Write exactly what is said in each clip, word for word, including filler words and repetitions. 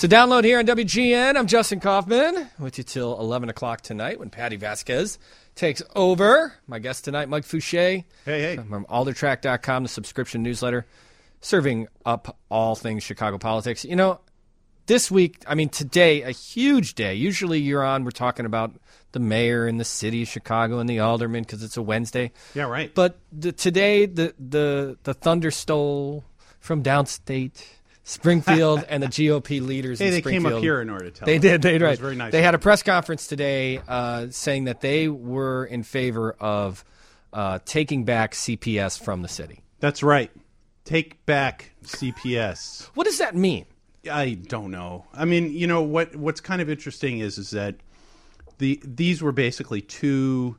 So download here on W G N. I'm Justin Kaufman with you till eleven o'clock tonight when Patty Vasquez takes over. My guest tonight, Mike Fouché. Hey, hey. From alder track dot com, the subscription newsletter, serving up all things Chicago politics. You know, this week, I mean, today, a huge day. Usually you're on, we're talking about the mayor and the city of Chicago and the alderman because it's a Wednesday. Yeah, right. But the, today, the, the, the thunder stole from downstate Springfield and the G O P leaders hey, in they Springfield. came up here in order to tell They us. did. They It right. was very nice. They had a press conference today uh, saying that they were in favor of uh, taking back C P S from the city. That's right. Take back C P S. What does that mean? I don't know. I mean, you know what? What's kind of interesting is is that the these were basically two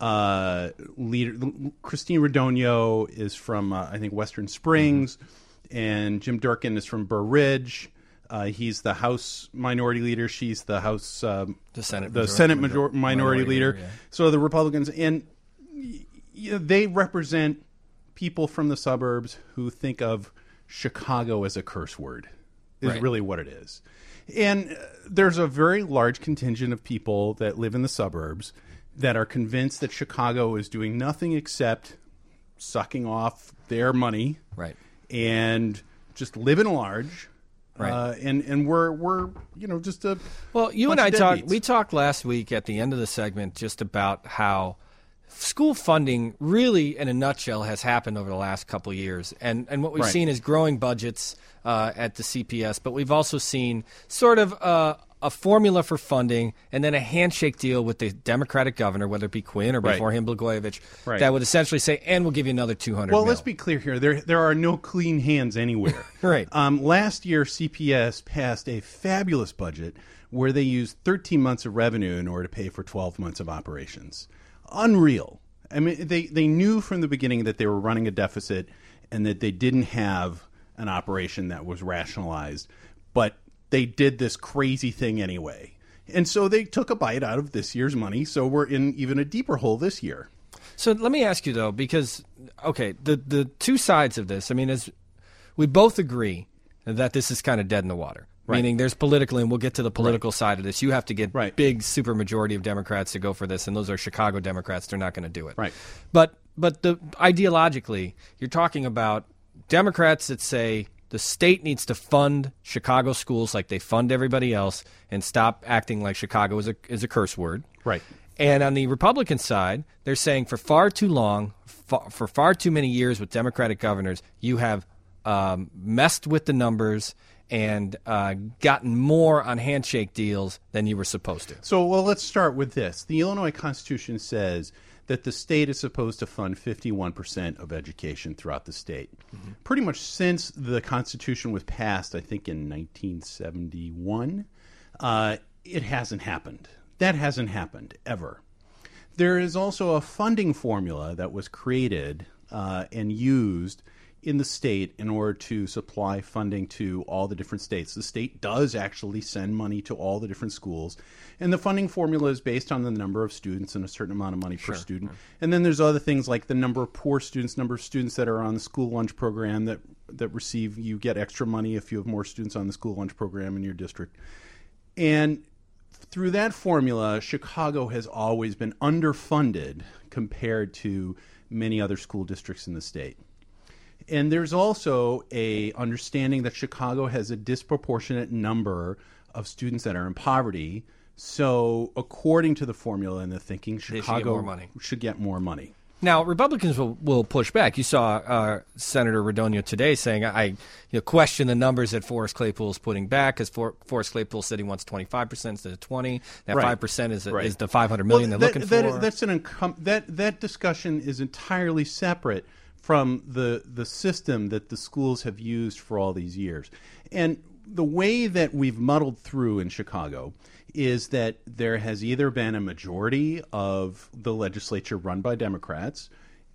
uh, leader. Christine Radogno is from uh, I think Western Springs, mm-hmm. and Jim Durkin is from Burr Ridge. Uh, he's the House Minority Leader. She's the House um, the Senate the major- Senate major- major- Minority, minority Leader. leader, yeah. So the Republicans and you know, they represent people from the suburbs who think of Chicago as a curse word. Is Right. really what it is. And uh, there's a very large contingent of people that live in the suburbs that are convinced that Chicago is doing nothing except sucking off their money, Right. and just living large. Right. Uh, and and we're we're you know just a Well, you bunch and I of talked. deadbeats. We talked last week at the end of the segment just about how school funding, really, in a nutshell, has happened over the last couple of years, and and what we've Right. seen is growing budgets uh, at the C P S, but we've also seen sort of uh, a formula for funding, and then a handshake deal with the Democratic governor, whether it be Quinn or Right. before him Blagojevich, Right. that would essentially say, "And we'll give you another two hundred." Well, let's be clear here. There there are no clean hands anywhere. Right. Um, last year, C P S passed a fabulous budget where they used thirteen months of revenue in order to pay for twelve months of operations. Unreal. I mean, they, they knew from the beginning that they were running a deficit and that they didn't have an operation that was rationalized, but they did this crazy thing anyway. And so they took a bite out of this year's money, so we're in even a deeper hole this year. So let me ask you, though, because, okay, the, the two sides of this, I mean, as we both agree that this is kind of dead in the water. Right. Meaning there's politically, and we'll get to the political Right. side of this. You have to get Right. big supermajority of Democrats to go for this, and those are Chicago Democrats. They're not going to do it. Right. But but the ideologically, you're talking about Democrats that say the state needs to fund Chicago schools like they fund everybody else and stop acting like Chicago is a is a curse word. Right. And on the Republican side, they're saying for far too long, fa- for far too many years with Democratic governors, you have um, messed with the numbers and uh, gotten more on handshake deals than you were supposed to. So, well, let's start with this. The Illinois Constitution says that the state is supposed to fund fifty-one percent of education throughout the state. Mm-hmm. Pretty much since the Constitution was passed, I think in nineteen seventy-one, uh, it hasn't happened. That hasn't happened, ever. There is also a funding formula that was created uh, and used in the state in order to supply funding to all the different states. The state does actually send money to all the different schools, and the funding formula is based on the number of students and a certain amount of money Sure. per student. And then there's other things like the number of poor students, number of students that are on the school lunch program that that receive, you get extra money if you have more students on the school lunch program in your district. And through that formula, Chicago has always been underfunded compared to many other school districts in the state. And there's also a understanding that Chicago has a disproportionate number of students that are in poverty. So according to the formula and the thinking, should get Chicago more money. should get more money. Now, Republicans will, will push back. You saw uh, Senator Radogno today saying, I you know, question the numbers that Forrest Claypool is putting back, because For, Forrest Claypool said he wants twenty-five percent instead of twenty. That Right. five percent is, Right. is the five hundred million Well, they're that, looking that, for. That's an incom- that that discussion is entirely separate from the the system that the schools have used for all these years. And the way that we've muddled through in Chicago is that there has either been a majority of the legislature run by Democrats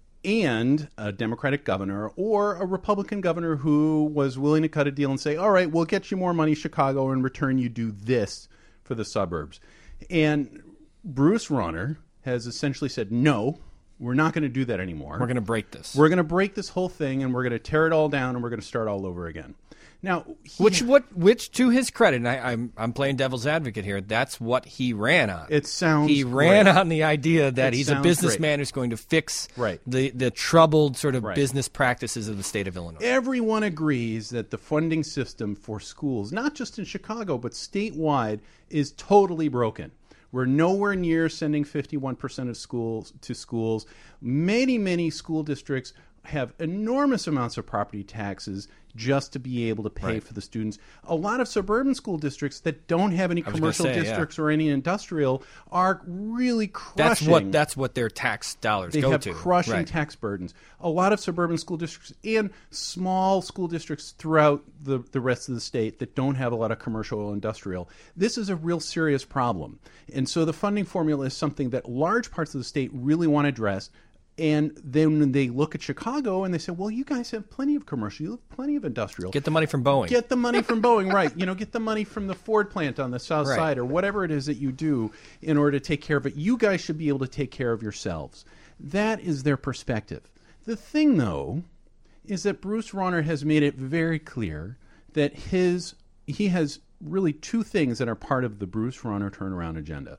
and a Democratic governor, or a Republican governor who was willing to cut a deal and say, all right, we'll get you more money, Chicago, in return you do this for the suburbs. And Bruce Rauner has essentially said, no, we're not going to do that anymore. We're going to break this. We're going to break this whole thing, and we're going to tear it all down, and we're going to start all over again. Now, he, Which, what, which, to his credit, and I, I'm, I'm playing devil's advocate here. That's what he ran on. It sounds he ran great. on the idea that It he's a sounds businessman great. who's going to fix Right. the the troubled sort of Right. business practices of the state of Illinois. Everyone agrees that the funding system for schools, not just in Chicago, but statewide, is totally broken. We're nowhere near sending fifty-one percent of schools to schools. Many, many school districts have enormous amounts of property taxes just to be able to pay Right. for the students. A lot of suburban school districts that don't have any was gonna commercial say, yeah. districts or any industrial are really crushing. That's what that's what their tax dollars They go have to. crushing Right. tax burdens. A lot of suburban school districts and small school districts throughout the, the rest of the state that don't have a lot of commercial or industrial. This is a real serious problem. And so the funding formula is something that large parts of the state really want to address. And then they look at Chicago and they say, well, you guys have plenty of commercial, you have plenty of industrial. Get the money from Boeing. Get the money from Boeing, right. You know, get the money from the Ford plant on the south Right. side or whatever it is that you do in order to take care of it. You guys should be able to take care of yourselves. That is their perspective. The thing, though, is that Bruce Rauner has made it very clear that his he has really two things that are part of the Bruce Rauner turnaround agenda.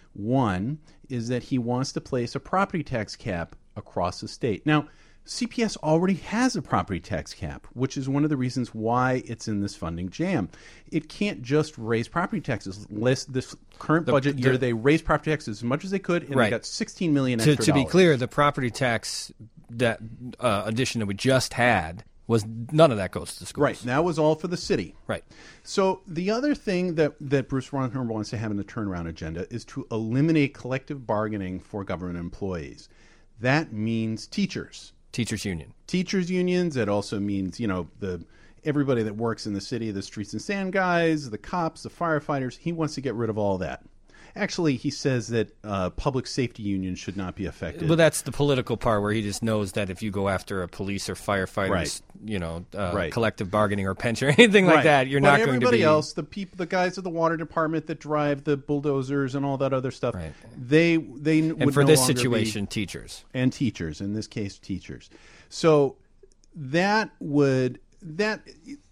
One is that he wants to place a property tax cap across the state. Now, C P S already has a property tax cap, which is one of the reasons why it's in this funding jam. It can't just raise property taxes. List this current The- budget the- year, they raised property taxes as much as they could, and Right. they got sixteen million To, extra to be dollars. clear, the property tax that uh, addition that we just had was none of that goes to schools. Right. That was all for the city. Right. So the other thing that, that Bruce Rauner wants to have in the turnaround agenda is to eliminate collective bargaining for government employees. That means teachers. Teachers union. Teachers unions. It also means, you know, the everybody that works in the city, the streets and sand guys, the cops, the firefighters. He wants to get rid of all that. Actually, he says that uh, public safety unions should not be affected. Well, that's the political part where he just knows that if you go after a police or firefighters, Right. you know, uh, Right. collective bargaining or pension or anything like Right. that, you're but not going to everybody be. else, the people, the guys at the water department that drive the bulldozers and all that other stuff, Right. they they and would for no this longer be- situation, teachers. and teachers, in this case, teachers. So that would that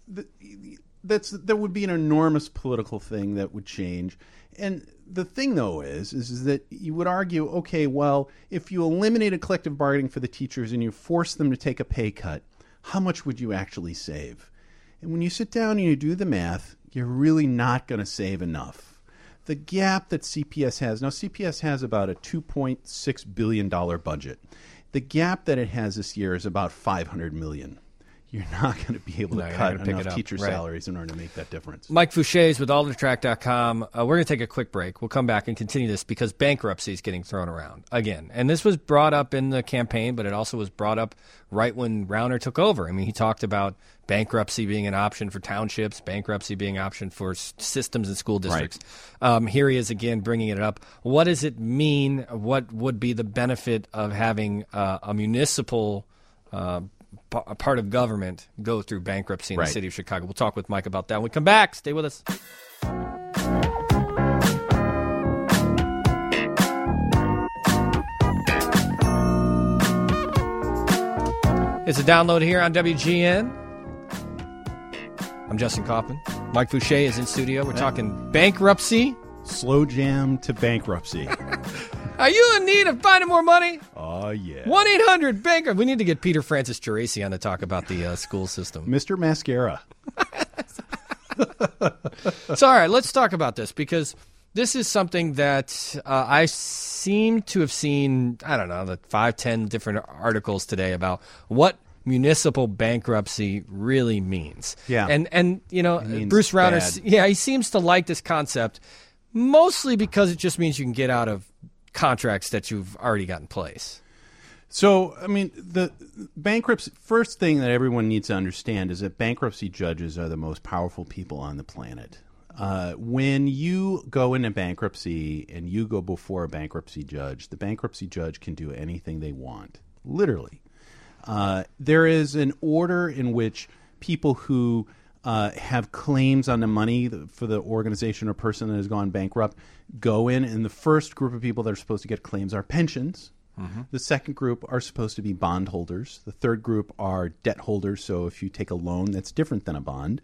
that's that would be an enormous political thing that would change. And the thing, though, is, is is that you would argue, okay, well, if you eliminated collective bargaining for the teachers and you forced them to take a pay cut, how much would you actually save? And when you sit down and you do the math, you're really not going to save enough. The gap that C P S has, now C P S has about a two point six billion dollars budget. The gap that it has this year is about five hundred million dollars. You're not going to be able No, to you're not cut gonna pick it enough up. teacher Right. salaries in order to make that difference. Mike Fouché is with alder track dot com. Uh, we're going to take a quick break. We'll come back and continue this because bankruptcy is getting thrown around again. And this was brought up in the campaign, but it also was brought up right when Rauner took over. I mean, he talked about bankruptcy being an option for townships, bankruptcy being an option for s- systems and school districts. Um, here he is again bringing it up. What does it mean? What would be the benefit of having uh, a municipal uh, p- a part of government go through bankruptcy in Right. the city of Chicago? We'll talk with Mike about that when we come back. Stay with us. It's a download here on W G N. I'm Justin Kaufman. Mike Fouché is in studio. We're talking bankruptcy. Slow jam to bankruptcy. Are you in need of finding more money? Oh, yeah. one eight hundred bankrupt. We need to get Peter Francis Geraci on to talk about the uh, school system. Mister Mascara. So, all right, let's talk about this because this is something that uh, I seem to have seen, I don't know, the five, ten different articles today about what municipal bankruptcy really means. Yeah. And, and you know, means Bruce Rauner, bad. yeah, he seems to like this concept mostly because it just means you can get out of contracts that you've already got in place. So, I mean, the bankruptcy, first thing that everyone needs to understand is that bankruptcy judges are the most powerful people on the planet. Uh, when you go into bankruptcy and you go before a bankruptcy judge, the bankruptcy judge can do anything they want, literally. Uh, there is an order in which people who uh, have claims on the money for the organization or person that has gone bankrupt go in, and the first group of people that are supposed to get claims are pensions. Mm-hmm. The second group are supposed to be bondholders. The third group are debt holders, so if you take a loan that's different than a bond.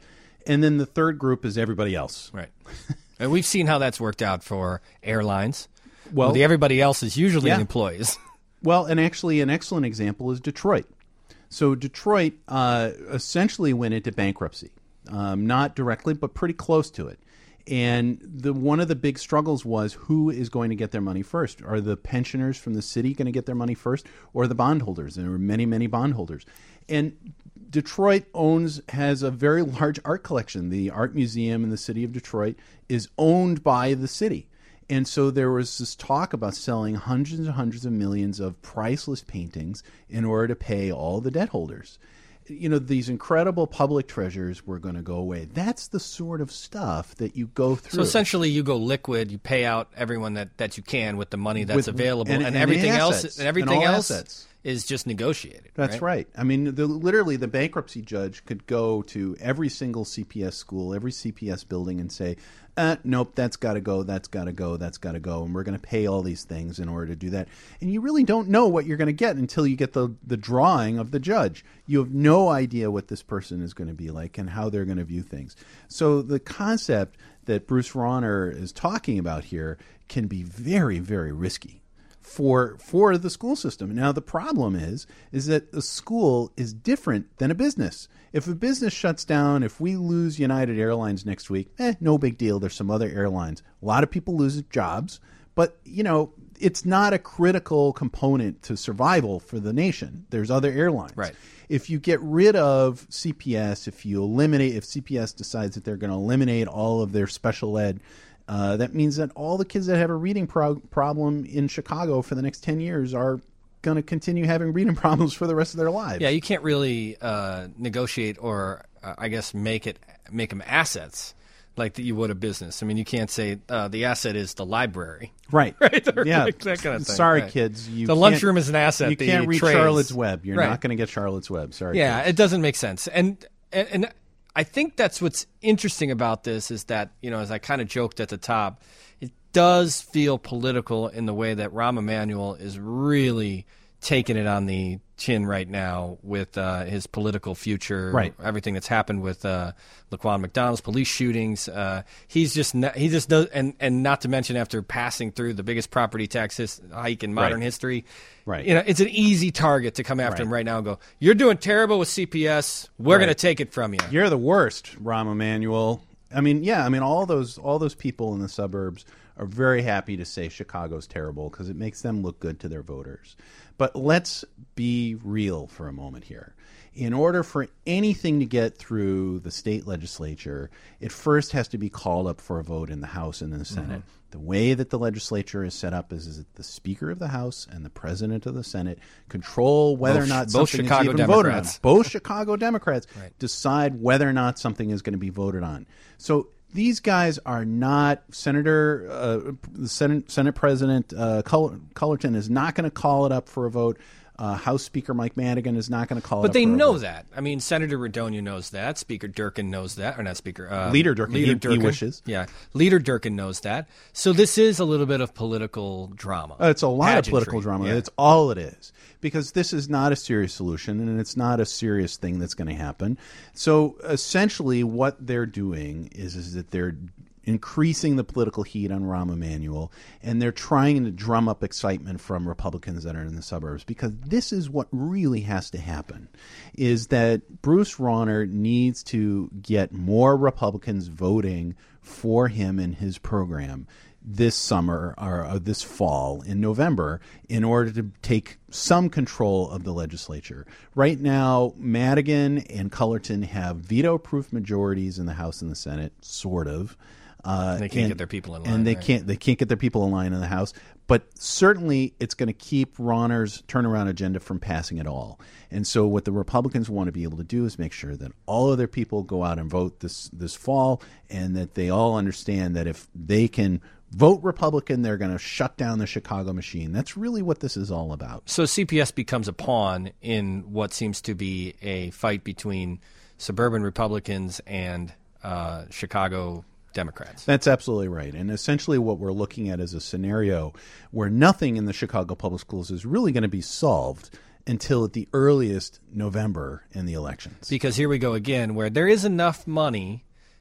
And then the third group is everybody else. Right. And we've seen how that's worked out for airlines. Well, well the everybody else is usually yeah. the employees. Well, and actually an excellent example is Detroit. So Detroit uh, essentially went into bankruptcy, um, not directly, but pretty close to it. And the one of the big struggles was who is going to get their money first? Are the pensioners from the city going to get their money first, or the bondholders? And there were many, many bondholders. And Detroit owns has a very large art collection. The art museum in the city of Detroit is owned by the city. And so there was this talk about selling hundreds and hundreds of millions of priceless paintings in order to pay all the debt holders. You know, these incredible public treasures were going to go away. That's the sort of stuff that you go through. So essentially you go liquid, you pay out everyone that, that you can with the money that's With, available, and, and, and everything assets, else and everything and all else assets. is just negotiated. That's right. right. I mean, the, literally the bankruptcy judge could go to every single C P S school, every C P S building and say, uh, nope, that's got to go, that's got to go, that's got to go, and we're going to pay all these things in order to do that. And you really don't know what you're going to get until you get the, the drawing of the judge. You have no idea what this person is going to be like and how they're going to view things. So the concept that Bruce Rauner is talking about here can be very, very risky for for the school system. Now, the problem is is that the school is different than a business. If a business shuts down, if we lose United Airlines next week, eh, no big deal. There's some other airlines. A lot of people lose jobs, but, you know, it's not a critical component to survival for the nation. There's other airlines. Right. If you get rid of C P S, if you eliminate, if C P S decides that they're going to eliminate all of their special ed, Uh, that means that all the kids that have a reading pro- problem in Chicago for the next ten years are going to continue having reading problems for the rest of their lives. Yeah, you can't really uh, negotiate or, uh, I guess, make it make them assets like that you would a business. I mean, you can't say uh, the asset is the library. Right. Right? Or yeah. like that kind of thing. Sorry, right. kids. You the can't- lunchroom is an asset. You the can't read trays. Charlotte's Web. You're Right. not going to get Charlotte's Web. Sorry. Yeah, kids. it doesn't make sense. And, and and I think that's what's interesting about this is that, you know, as I kind of joked at the top, it does feel political in the way that Rahm Emanuel is really taking it on the chin right now with uh, his political future, right. everything that's happened with uh, Laquan McDonald's police shootings. Uh, he's just not, he just does, and and not to mention after passing through the biggest property tax his, hike in modern right. history, right? You know, it's an easy target to come after right. him right now and go, "You're doing terrible with C P S. We're right. going to take it from you. You're the worst, Rahm Emanuel." I mean, yeah, I mean, all those all those people in the suburbs are very happy to say Chicago's terrible because it makes them look good to their voters. But let's be real for a moment here. In order for anything to get through the state legislature, it first has to be called up for a vote in the House and in the Senate. Mm-hmm. The way that the legislature is set up is, is that the Speaker of the House and the President of the Senate control whether both, or not both something Chicago is even voted on. Democrats. Both Chicago Democrats right. decide whether or not something is going to be voted on. So these guys are not Senator, uh, the Senate, Senate President uh, Cullerton is not going to call it up for a vote. Uh, House Speaker Mike Madigan is not going to call but it up they for a know vote. that. I mean, Senator Redonia knows that. Speaker Durkin knows that. Or not Speaker. Uh, Leader Durkin. Leader he, Durkin. he wishes. Yeah. Leader Durkin knows that. So this is a little bit of political drama. Uh, it's a lot Pageantry. of political drama. Yeah. It's all it is. Because this is not a serious solution, and it's not a serious thing that's going to happen. So essentially what they're doing is, is that they're increasing the political heat on Rahm Emanuel, and they're trying to drum up excitement from Republicans that are in the suburbs, because this is what really has to happen, is that Bruce Rauner needs to get more Republicans voting for him and his program this summer or uh, this fall in November in order to take some control of the legislature. Right now, Madigan and Cullerton have veto-proof majorities in the House and the Senate, sort of. Uh, they can't and, get their people in line, and they right? can't. They can't get their people in line in the House. But certainly, it's going to keep Rauner's turnaround agenda from passing at all. And so, what the Republicans want to be able to do is make sure that all of their people go out and vote this this fall, and that they all understand that if they can vote Republican, they're going to shut down the Chicago machine. That's really what this is all about. So C P S becomes a pawn in what seems to be a fight between suburban Republicans and uh, Chicago Democrats. That's absolutely right. And essentially what we're looking at is a scenario where nothing in the Chicago public schools is really going to be solved until at the earliest November in the elections. Because here we go again, where there is enough money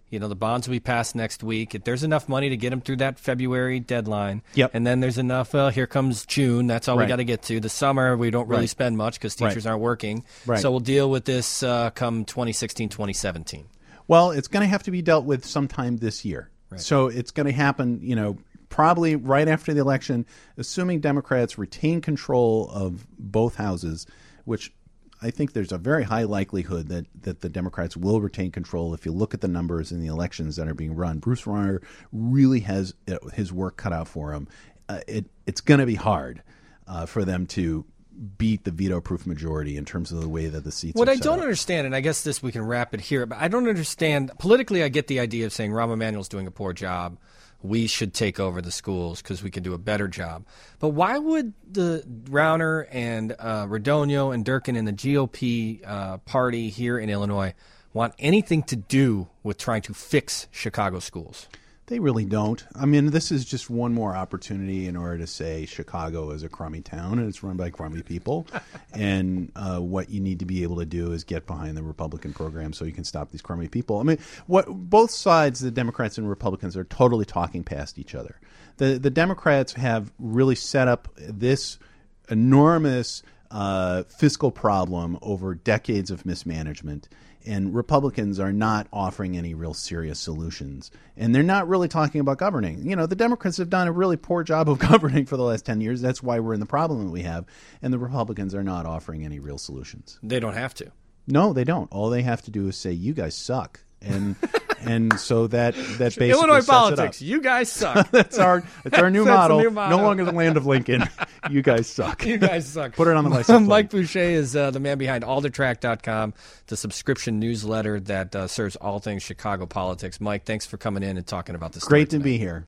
You know, the bonds will be passed next week. If there's enough money to get them through that February deadline, yep. and then there's enough, well, here comes June. That's all right. we got to get to. The summer, we don't really right. spend much because teachers right. aren't working. Right. So we'll deal with this uh, come twenty sixteen, twenty seventeen. Well, it's going to have to be dealt with sometime this year. Right. So it's going to happen, you know, probably right after the election, assuming Democrats retain control of both houses, which I think there's a very high likelihood that, that the Democrats will retain control. If you look at the numbers in the elections that are being run, Bruce Rauner really has his work cut out for him. Uh, it, it's going to be hard uh, for them to beat the veto-proof majority in terms of the way that the seats what are I set don't up. understand, and I guess this we can wrap it here, but I don't understand. Politically, I get the idea of saying Rahm Emanuel's doing a poor job. We should take over the schools because we can do a better job. But why would the Rauner and uh, Radonio and Durkin and the G O P uh, party here in Illinois want anything to do with trying to fix Chicago schools? They really don't. I mean, this is just one more opportunity in order to say Chicago is a crummy town and it's run by crummy people. and uh, what you need to be able to do is get behind the Republican program so you can stop these crummy people. I mean, what both sides, the Democrats and Republicans, are totally talking past each other. The, the Democrats have really set up this enormous uh, fiscal problem over decades of mismanagement. And Republicans are not offering any real serious solutions. And they're not really talking about governing. You know, the Democrats have done a really poor job of governing for the last ten years. That's why we're in the problem that we have. And the Republicans are not offering any real solutions. They don't have to. No, they don't. All they have to do is say, you guys suck. And and so that that basically Illinois sets politics, it up. you guys suck. that's our that's our new, That's model. new motto. No longer the land of Lincoln. You guys suck. You guys suck. Put it on the license Mike plate. Boucher is uh, the man behind alder track dot com, the subscription newsletter that uh, serves all things Chicago politics. Mike, thanks for coming in and talking about this. Great to tonight. be here.